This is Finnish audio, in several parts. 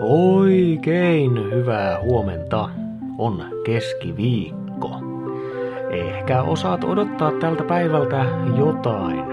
Oikein hyvää huomenta. On keskiviikko. Ehkä osaat odottaa tältä päivältä jotain.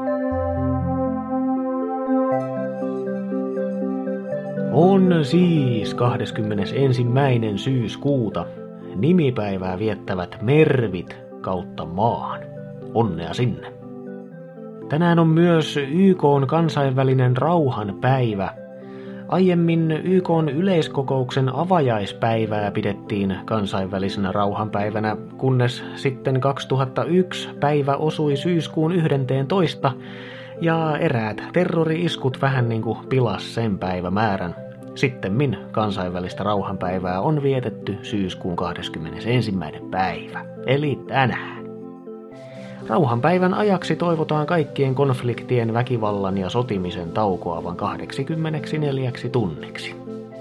On siis 21. syyskuuta. Nimipäivää viettävät mervit kautta maan. Onnea sinne. Tänään on myös YK:n kansainvälinen rauhanpäivä. Aiemmin YK:n yleiskokouksen avajaispäivää pidettiin kansainvälisenä rauhanpäivänä, kunnes sitten 2001 päivä osui syyskuun 11. ja eräät terrori-iskut vähän niin kuin pilas sen päivämäärän. Sittemmin kansainvälistä rauhanpäivää on vietetty syyskuun 21. päivä, eli tänään. Rauhanpäivän ajaksi toivotaan kaikkien konfliktien, väkivallan ja sotimisen taukoavan 84 tunniksi.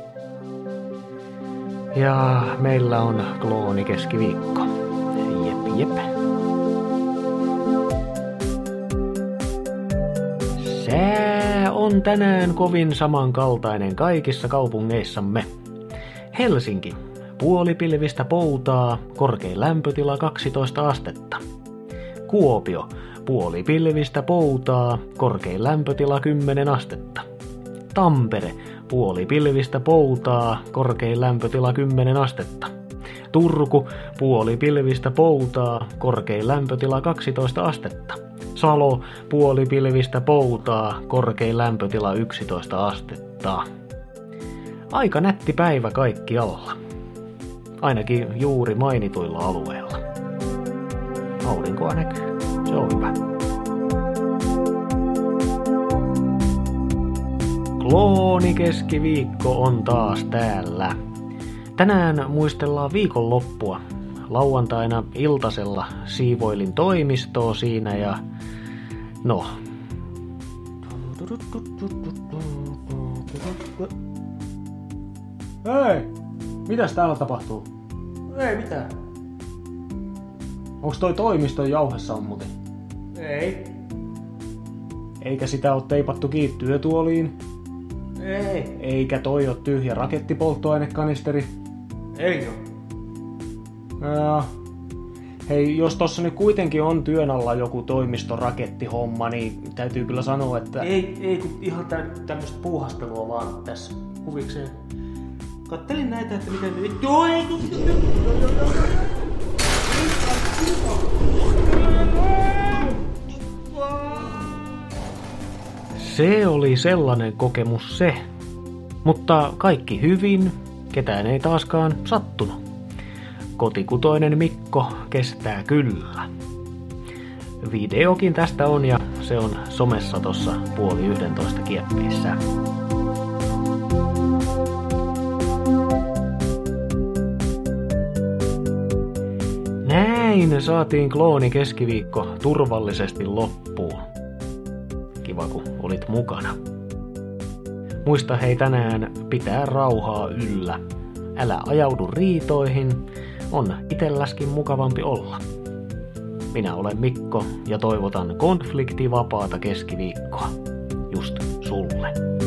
Ja meillä on kloonikeskiviikko. Jep. Sää on tänään kovin samankaltainen kaikissa kaupungeissamme. Helsinki, puolipilvistä poutaa, korkein lämpötila 12 astetta. Kuopio, puolipilvistä poutaa, korkein lämpötila 10 astetta. Tampere, puolipilvistä poutaa, korkein lämpötila 10 astetta. Turku, puolipilvistä poutaa, korkein lämpötila 12 astetta. Salo, puolipilvistä poutaa, korkein lämpötila 11 astetta. Aika nätti päivä kaikkialla. Ainakin juuri mainituilla alueilla. Aurinkoa näkyy. Se on hyvä. Kloonikeskiviikko on taas täällä. Tänään muistellaan viikonloppua. Lauantaina iltasella siivoilin toimistoa siinä ja... No. Hei! Mitäs täällä tapahtuu? Ei mitään. Onks toi toimiston jauhesammute? Ei. Eikä sitä oo teipattu kiinni työtuoliin? Ei. Eikä toi oo tyhjä rakettipolttoainekanisteri? Ei oo. Ja. Hei, jos tossa nyt kuitenkin on työn alla joku toimistorakettihomma, niin täytyy kyllä sanoa, että... Ei kun ihan tämmöstä puuhastelua vaan tässä huvikseen. Kattelin näitä, että miten... Se oli sellainen kokemus se. Mutta kaikki hyvin, ketään ei taaskaan sattunut. Kotikutoinen Mikko kestää kyllä. Videokin tästä on ja se on somessa tossa 10:30 kieppeissä. Näin saatiin kloonikeskiviikko turvallisesti loppuun. Kiva kun olit mukana. Muista hei tänään pitää rauhaa yllä. Älä ajaudu riitoihin, on itelläskin mukavampi olla. Minä olen Mikko ja toivotan konfliktivapaata keskiviikkoa. Just sulle.